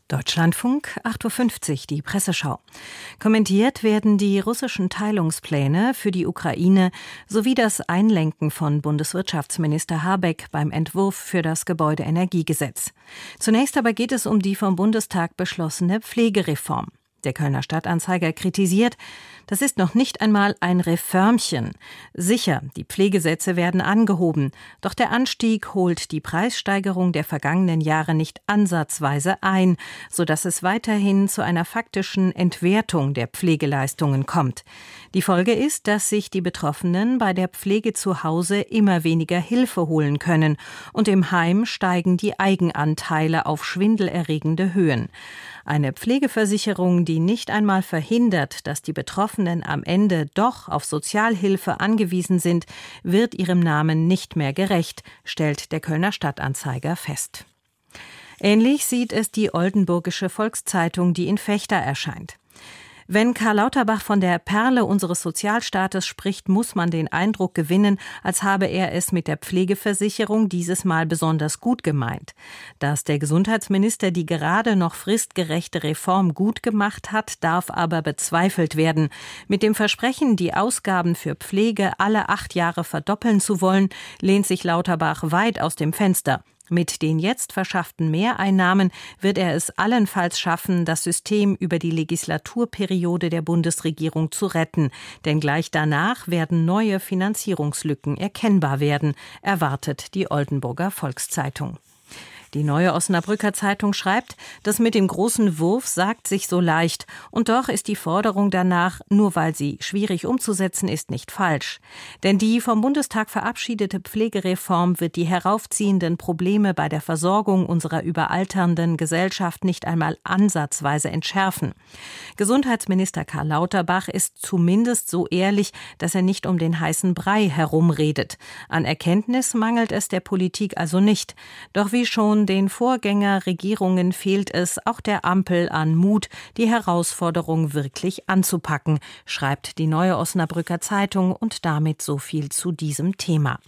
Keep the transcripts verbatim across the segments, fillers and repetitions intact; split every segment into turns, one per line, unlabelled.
Deutschlandfunk, acht Uhr fünfzig, die Presseschau. Kommentiert werden die russischen Teilungspläne für die Ukraine sowie das Einlenken von Bundeswirtschaftsminister Habeck beim Entwurf für das Gebäudeenergiegesetz. Zunächst aber geht es um die vom Bundestag beschlossene Pflegereform. Der Kölner Stadtanzeiger kritisiert, das ist noch nicht einmal ein Reformchen. Sicher, die Pflegesätze werden angehoben, doch der Anstieg holt die Preissteigerung der vergangenen Jahre nicht ansatzweise ein, sodass es weiterhin zu einer faktischen Entwertung der Pflegeleistungen kommt. Die Folge ist, dass sich die Betroffenen bei der Pflege zu Hause immer weniger Hilfe holen können und im Heim steigen die Eigenanteile auf schwindelerregende Höhen. Eine Pflegeversicherung, die nicht einmal verhindert, dass die Betroffenen am Ende doch auf Sozialhilfe angewiesen sind, wird ihrem Namen nicht mehr gerecht, stellt der Kölner Stadtanzeiger fest. Ähnlich sieht es die Oldenburgische Volkszeitung, die in Vechta erscheint. Wenn Karl Lauterbach von der Perle unseres Sozialstaates spricht, muss man den Eindruck gewinnen, als habe er es mit der Pflegeversicherung dieses Mal besonders gut gemeint. Dass der Gesundheitsminister die gerade noch fristgerechte Reform gut gemacht hat, darf aber bezweifelt werden. Mit dem Versprechen, die Ausgaben für Pflege alle acht Jahre verdoppeln zu wollen, lehnt sich Lauterbach weit aus dem Fenster. Mit den jetzt verschafften Mehreinnahmen wird er es allenfalls schaffen, das System über die Legislaturperiode der Bundesregierung zu retten. Denn gleich danach werden neue Finanzierungslücken erkennbar werden, erwartet die Oldenburger Volkszeitung. Die Neue Osnabrücker Zeitung schreibt, das mit dem großen Wurf sagt sich so leicht. Und doch ist die Forderung danach, nur weil sie schwierig umzusetzen ist, nicht falsch. Denn die vom Bundestag verabschiedete Pflegereform wird die heraufziehenden Probleme bei der Versorgung unserer überalternden Gesellschaft nicht einmal ansatzweise entschärfen. Gesundheitsminister Karl Lauterbach ist zumindest so ehrlich, dass er nicht um den heißen Brei herumredet. An Erkenntnis mangelt es der Politik also nicht. Doch wie schon den Vorgängerregierungen fehlt es auch der Ampel an Mut, die Herausforderung wirklich anzupacken, schreibt die Neue Osnabrücker Zeitung und damit so viel zu diesem Thema.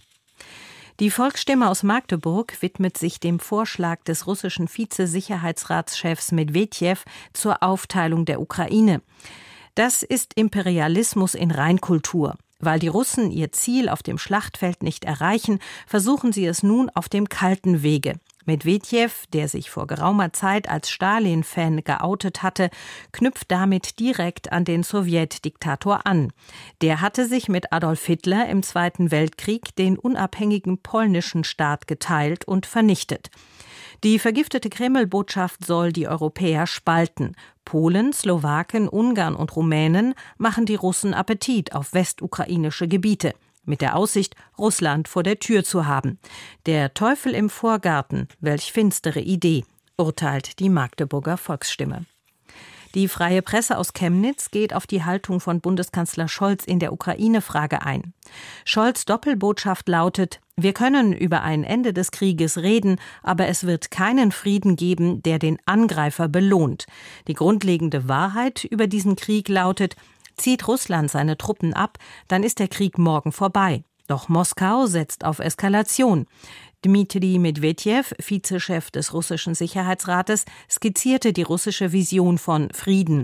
Die Volksstimme aus Magdeburg widmet sich dem Vorschlag des russischen Vize-Sicherheitsratschefs Medwedjew zur Aufteilung der Ukraine. Das ist Imperialismus in Reinkultur. Weil die Russen ihr Ziel auf dem Schlachtfeld nicht erreichen, versuchen sie es nun auf dem kalten Wege. Medwedjew, der sich vor geraumer Zeit als Stalin-Fan geoutet hatte, knüpft damit direkt an den Sowjetdiktator an. Der hatte sich mit Adolf Hitler im Zweiten Weltkrieg den unabhängigen polnischen Staat geteilt und vernichtet. Die vergiftete Kreml-Botschaft soll die Europäer spalten. Polen, Slowaken, Ungarn und Rumänen machen die Russen Appetit auf westukrainische Gebiete. Mit der Aussicht, Russland vor der Tür zu haben. Der Teufel im Vorgarten, welch finstere Idee, urteilt die Magdeburger Volksstimme. Die Freie Presse aus Chemnitz geht auf die Haltung von Bundeskanzler Scholz in der Ukraine-Frage ein. Scholz' Doppelbotschaft lautet: Wir können über ein Ende des Krieges reden, aber es wird keinen Frieden geben, der den Angreifer belohnt. Die grundlegende Wahrheit über diesen Krieg lautet: Zieht Russland seine Truppen ab, dann ist der Krieg morgen vorbei. Doch Moskau setzt auf Eskalation. Dmitri Medwedjew, Vizechef des russischen Sicherheitsrates, skizzierte die russische Vision von Frieden.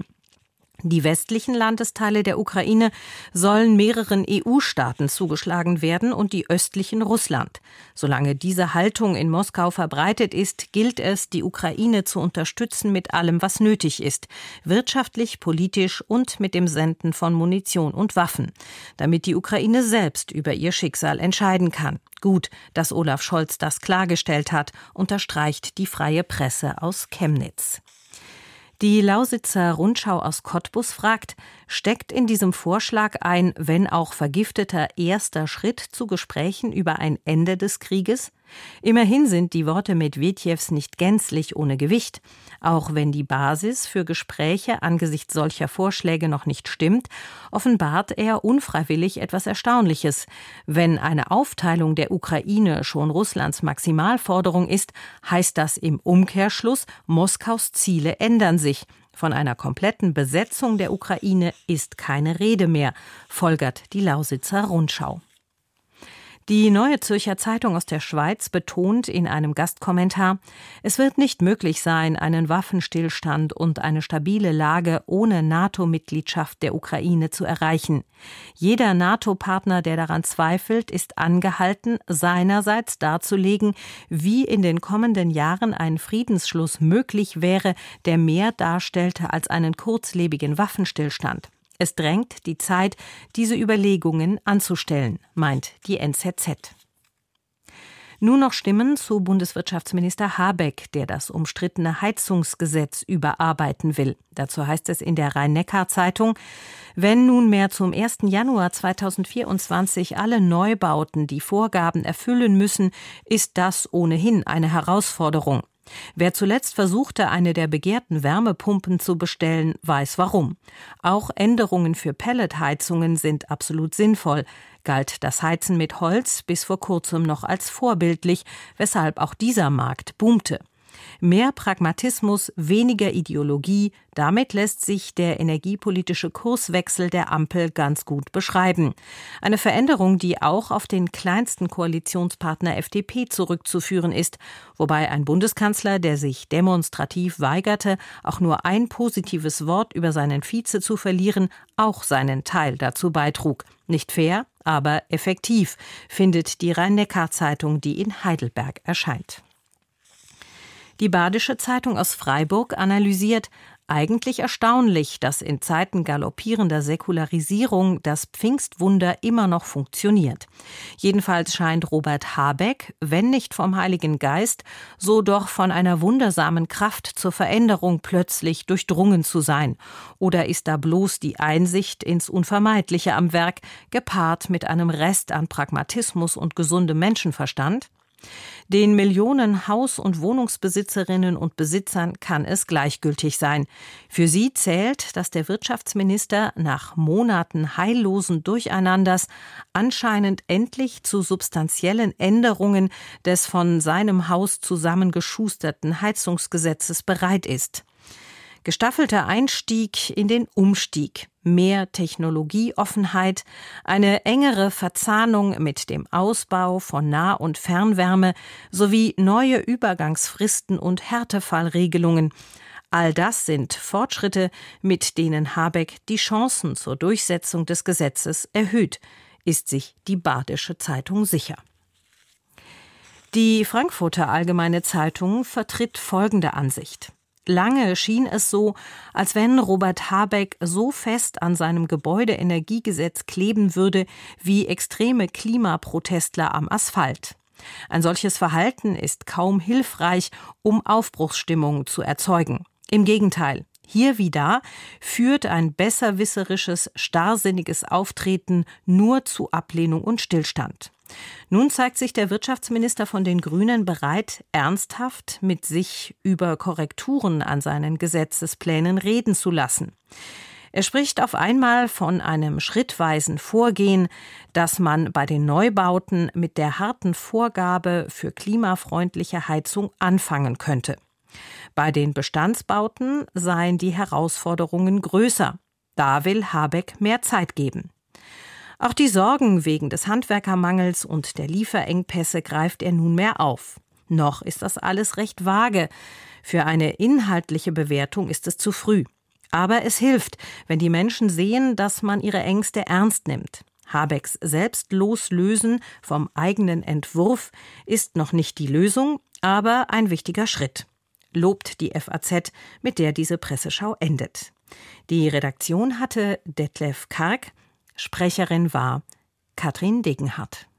Die westlichen Landesteile der Ukraine sollen mehreren E U-Staaten zugeschlagen werden und die östlichen Russland. Solange diese Haltung in Moskau verbreitet ist, gilt es, die Ukraine zu unterstützen mit allem, was nötig ist, wirtschaftlich, politisch und mit dem Senden von Munition und Waffen, damit die Ukraine selbst über ihr Schicksal entscheiden kann. Gut, dass Olaf Scholz das klargestellt hat, unterstreicht die Freie Presse aus Chemnitz. Die Lausitzer Rundschau aus Cottbus fragt, steckt in diesem Vorschlag ein, wenn auch vergifteter, erster Schritt zu Gesprächen über ein Ende des Krieges? Immerhin sind die Worte Medwedjews nicht gänzlich ohne Gewicht. Auch wenn die Basis für Gespräche angesichts solcher Vorschläge noch nicht stimmt, offenbart er unfreiwillig etwas Erstaunliches. Wenn eine Aufteilung der Ukraine schon Russlands Maximalforderung ist, heißt das im Umkehrschluss, Moskaus Ziele ändern sich. Von einer kompletten Besetzung der Ukraine ist keine Rede mehr, folgert die Lausitzer Rundschau. Die Neue Zürcher Zeitung aus der Schweiz betont in einem Gastkommentar, es wird nicht möglich sein, einen Waffenstillstand und eine stabile Lage ohne NATO-Mitgliedschaft der Ukraine zu erreichen. Jeder NATO-Partner, der daran zweifelt, ist angehalten, seinerseits darzulegen, wie in den kommenden Jahren ein Friedensschluss möglich wäre, der mehr darstellte als einen kurzlebigen Waffenstillstand. Es drängt die Zeit, diese Überlegungen anzustellen, meint die N Z Z. Nun noch Stimmen zu Bundeswirtschaftsminister Habeck, der das umstrittene Heizungsgesetz überarbeiten will. Dazu heißt es in der Rhein-Neckar-Zeitung, wenn nunmehr zum ersten Januar zweitausendvierundzwanzig alle Neubauten die Vorgaben erfüllen müssen, ist das ohnehin eine Herausforderung. Wer zuletzt versuchte, eine der begehrten Wärmepumpen zu bestellen, weiß warum. Auch Änderungen für Pelletheizungen sind absolut sinnvoll, galt das Heizen mit Holz bis vor kurzem noch als vorbildlich, weshalb auch dieser Markt boomte. Mehr Pragmatismus, weniger Ideologie, damit lässt sich der energiepolitische Kurswechsel der Ampel ganz gut beschreiben. Eine Veränderung, die auch auf den kleinsten Koalitionspartner F D P zurückzuführen ist, wobei ein Bundeskanzler, der sich demonstrativ weigerte, auch nur ein positives Wort über seinen Vize zu verlieren, auch seinen Teil dazu beitrug. Nicht fair, aber effektiv, findet die Rhein-Neckar-Zeitung, die in Heidelberg erscheint. Die Badische Zeitung aus Freiburg analysiert, eigentlich erstaunlich, dass in Zeiten galoppierender Säkularisierung das Pfingstwunder immer noch funktioniert. Jedenfalls scheint Robert Habeck, wenn nicht vom Heiligen Geist, so doch von einer wundersamen Kraft zur Veränderung plötzlich durchdrungen zu sein. Oder ist da bloß die Einsicht ins Unvermeidliche am Werk, gepaart mit einem Rest an Pragmatismus und gesundem Menschenverstand? Den Millionen Haus- und Wohnungsbesitzerinnen und Besitzern kann es gleichgültig sein. Für sie zählt, dass der Wirtschaftsminister nach Monaten heillosen Durcheinanders anscheinend endlich zu substanziellen Änderungen des von seinem Haus zusammengeschusterten Heizungsgesetzes bereit ist. Gestaffelter Einstieg in den Umstieg, mehr Technologieoffenheit, eine engere Verzahnung mit dem Ausbau von Nah- und Fernwärme sowie neue Übergangsfristen und Härtefallregelungen. All das sind Fortschritte, mit denen Habeck die Chancen zur Durchsetzung des Gesetzes erhöht, ist sich die Badische Zeitung sicher. Die Frankfurter Allgemeine Zeitung vertritt folgende Ansicht. Lange schien es so, als wenn Robert Habeck so fest an seinem Gebäudeenergiegesetz kleben würde wie extreme Klimaprotestler am Asphalt. Ein solches Verhalten ist kaum hilfreich, um Aufbruchsstimmung zu erzeugen. Im Gegenteil, hier wie da führt ein besserwisserisches, starrsinniges Auftreten nur zu Ablehnung und Stillstand. Nun zeigt sich der Wirtschaftsminister von den Grünen bereit, ernsthaft mit sich über Korrekturen an seinen Gesetzesplänen reden zu lassen. Er spricht auf einmal von einem schrittweisen Vorgehen, dass man bei den Neubauten mit der harten Vorgabe für klimafreundliche Heizung anfangen könnte. Bei den Bestandsbauten seien die Herausforderungen größer. Da will Habeck mehr Zeit geben. Auch die Sorgen wegen des Handwerkermangels und der Lieferengpässe greift er nunmehr auf. Noch ist das alles recht vage. Für eine inhaltliche Bewertung ist es zu früh. Aber es hilft, wenn die Menschen sehen, dass man ihre Ängste ernst nimmt. Habecks Selbstloslösen vom eigenen Entwurf ist noch nicht die Lösung, aber ein wichtiger Schritt, lobt die F A Z, mit der diese Presseschau endet. Die Redaktion hatte Detlef Karg, Sprecherin war Katrin Degenhardt.